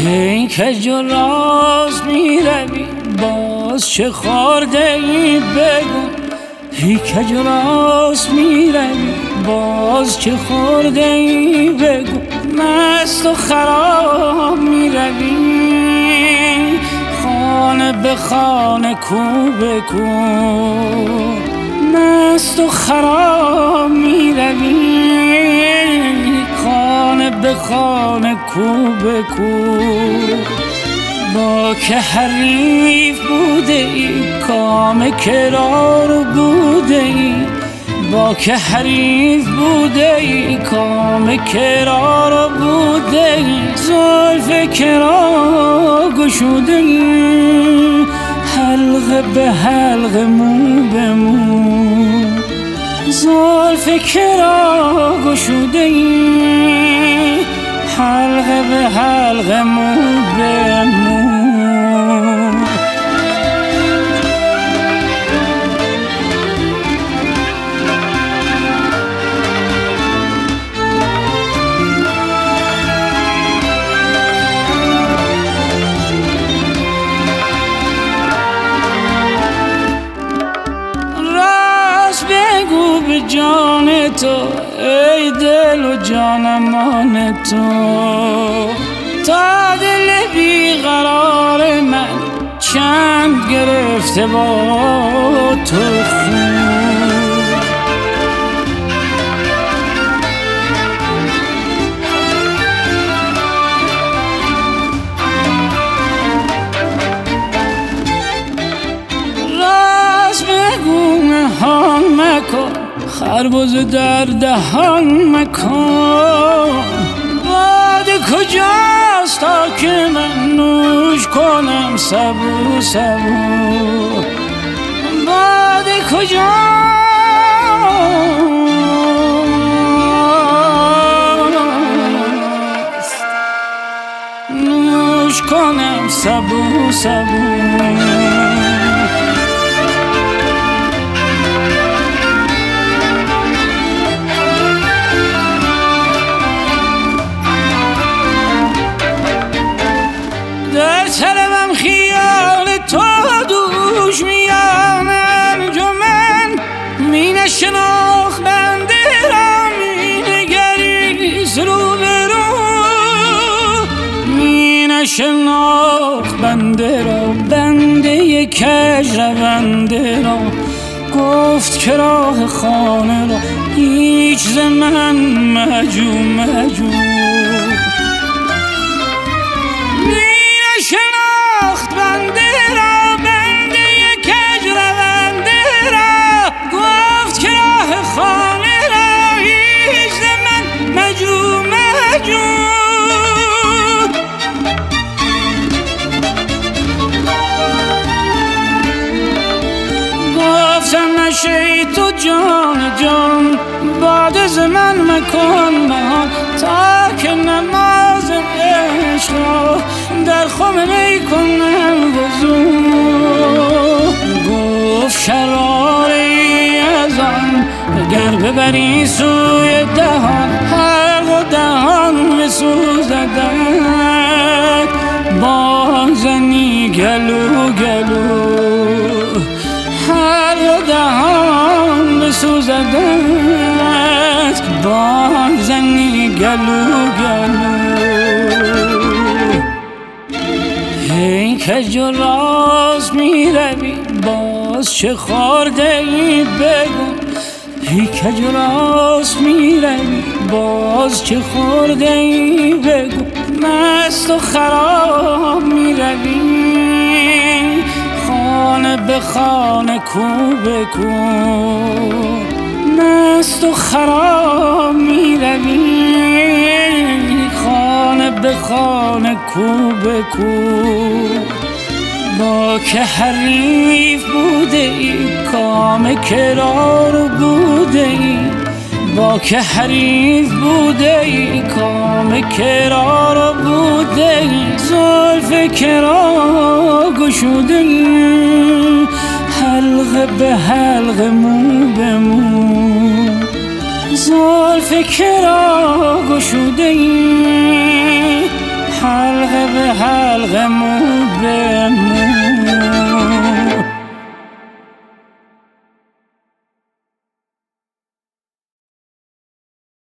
این کج و راست میروی باز چه خورده ای بگو. ای کج و راست میروی باز چه خورده ای بگو. مست و خراب میروی خانه به خانه کو به کو. مست و خراب میروی خانه به خانه کو به کو. با که حریف بوده ای کام کرار بوده ای. با که حریف بوده ای کام کرار بوده ای. زلف کرا گشوده ای حلقه به حلقه مو به مو. زلف کرا گشوده ای حلقه به حلقه مو به مو. بگو به جان تو ای دل و جانمان تو. تا دل بیقرار من چند گرفته با تو خون. راست بگو نهان مکن خربزه در دهان مکن. باده کجاست تا که من نوش کنم سبو سبو. باده کجاست نوش کنم سبو سبو. در طلبم خیال تو دوش میان انجمن. می نشناخت بنده را می نگریست رو به رو. می نشناخت بنده را بنده کج رونده را. گفت که راه خانه را هیچ ز من مجو مجو. شناخت بنده را بنده کج رونده را. گفت که راه خانه را هیچ ز من مجو مجو. گفتم نشه تو جان جان باد ز من مکن من. تا که نماز عشق را در خم می کنم وضو. گفت شراری از آن اگر ببری سوی دهان حلق و دهان بسوزدت. بازنی گلو گلو حلق و دهان بسوزدت. بازنی گلو گلو. ای کج و راست میروی باز چه خورده ای بگو. ای کج و راست میروی باز چه خورده ای بگو. مست و خراب میروی خانه به خانه کو به کو. مست و خراب میروی خانه به خانه کو به کو. با که حریف بوده ای کام کرار بوده ای. با که حریف بوده ای کام کرار بوده ای. زلف کرا گشوده ای حلقه به حلقه مو به مو. زلف کرا گشوده ای حلقه به حلقه مو به